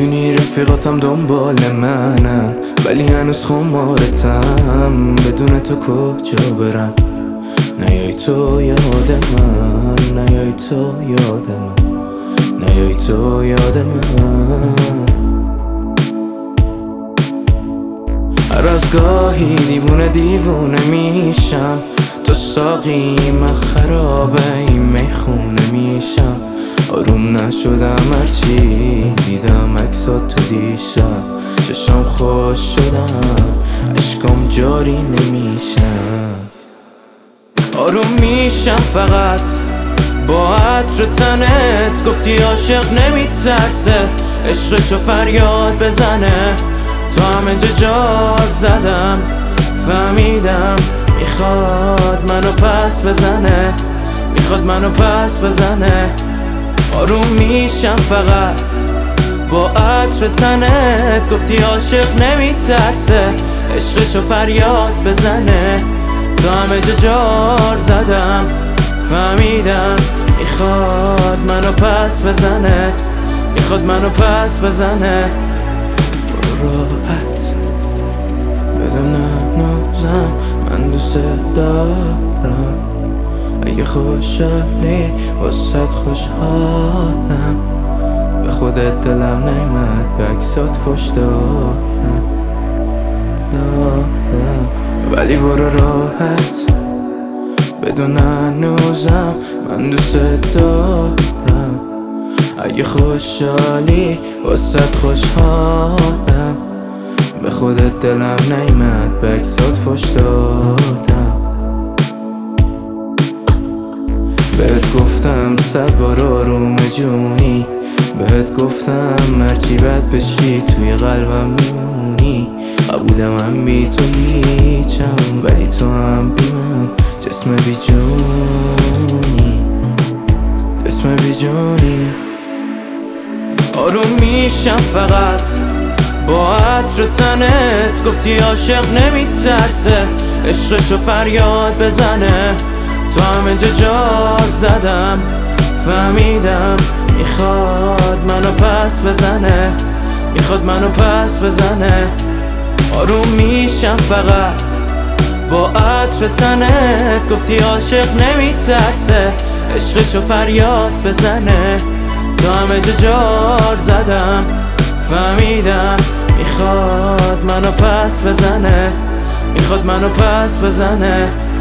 میدونی رفیقاتم دنبال منن، ولی هنوز خمارتم بدون تو کجا برم. نیای تو یاد من، نیای تو یاد من، نیای تو یاد من. هر از گاهی دیوونه میشم، تو ساقی من خرابه این میخونه میشم. آروم نشدم هرچی دیدم عکسات تو دیشب، چشام خوش شدن عشقام جاری نمیشم. آروم میشم فقط با عطر تنت، گفتی عاشق نمیترسه عشقشو فریاد بزنه. تو همه جا جاگ زدم فهمیدم میخواد منو پس بزنه، میخواد منو پس بزنه. آروم میشم فقط با عطر تنت، گفتی عاشق نمیترسه عشقشو فریاد بزنه. تو همه جا جار زدم فهمیدم میخواد منو پس بزنه، میخواد منو پس بزنه. برو راحت بدون نازم من دوست دارم، اگه خوشحالی واسه خوشحالم. به خودت دلم نیمد به عکسات فوش دادم، ولی برو راحت بدون هنوزم من دوست دارم. اگه خوشحالی واسه خوشحالم، به خودت دلم نیمد به عکسات فوش دادم. بهت گفتم 100 بار آروم جونی، بهت گفتم هرچی بد بشی توی قلبم میمونی. قبولم هم بی تو هیچم، ولی تو هم بی من جسم بی جونی، جسم بی جونی. آروم میشم فقط با عطر تنت، گفتی عاشق نمیترسه عشقشو فریاد بزنه. تو همه جا جاگ زدم فهمیدم میخواد منو پس بزنه، میخواد منو پس بزنه. آروم میشم فقط با عطر تنت، گفتی عاشق نمیترسه عشقشو فریاد بزنه. تو همه جا جار زدم فهمیدم میخواد منو پس بزنه، میخواد منو پس بزنه.